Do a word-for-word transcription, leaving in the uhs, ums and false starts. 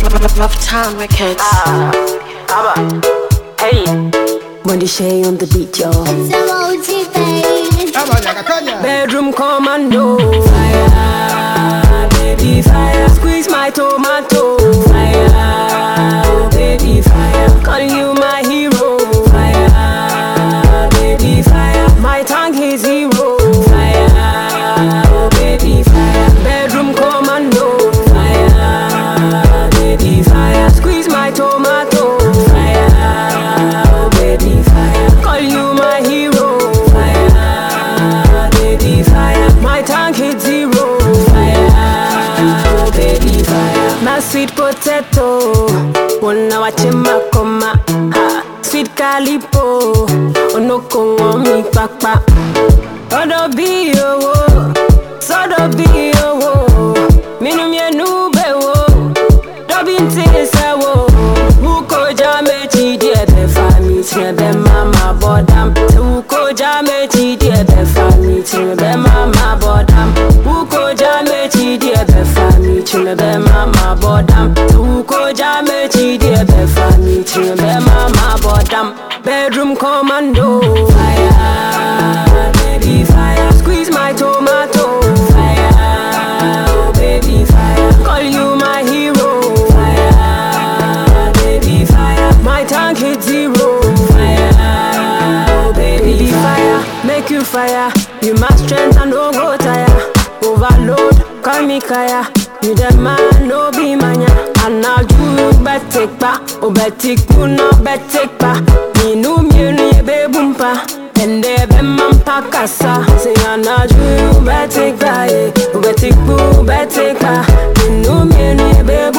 Rough Town Records. Ah, Abba, hey. When the Shay on the beat, yo. It's a multi baby. Bedroom commando. Fire, baby, fire. Squeeze my tomato. Fire, baby, fire. Call you my hero. Fire, baby, fire. My tongue is zero. Fire, baby, fire. Bedroom commando. Fire, baby, fire. Squeeze my tomato. Fire, baby, fire. Call you my hero. Fire, baby, fire. My tank hit zero. Fire, baby, fire. My sweet potato. Wanna watch him coma. Sweet calipo. Onoko mi papa. Odo be yo. Sodo be yo. Minum ye nube wo. Dobin tesa wo. Uko jame chidi ebe fami. Tiebe mama bodam. Uko jame chidi ebe fami. Tiebe mama bodam. Uko jame chidi ebe fami. Tiebe mama bodam. Uko jame chidi ebe fami. Tiebe mama bodam. Bedroom commando. Fire, baby, fire. Squeeze my tomato. Fire, baby, fire. Call you my hero. Fire, baby, fire. My tank hit zero. Fire, baby, fire. Make you fire. You must strength and no go tire. Overload, call me kaya. You the man, no be mania. And now you bet take back. Oh, bet take no bet take back. Me no me no ye be bumpa. And they be man pakasa. Say and now you bet take back. Oh, bet take boo bet take back. Me no me no ye be